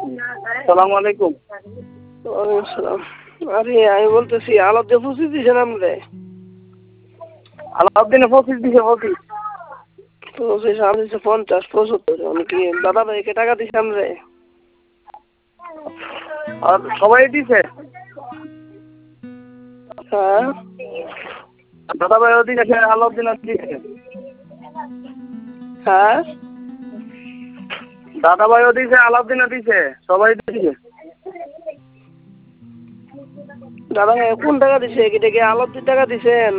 সালাম আলাইকুম। ওয়ালাইকুম আসসালাম। আরে আমি বলতেছি আলাদা 25 দিছেন আমরে? আলাউদ্দিনে 25 দিছে 25। 25 আমি দিছি 50 75। আমি কি দাদা ভাইকে টাকা দিছি আমরে? আর সবাই দিছে? হ্যাঁ দাদা ভাইও দিছে, আলাউদ্দিনও দিছে। হ্যাঁ দাদা ভাইও দিছে, আলাউদ্দিনও দিছে, সবাই দিছে। দাদা ভাই কোন টাকা দিছে? এটা কি আলাদির টাকা দিছেন?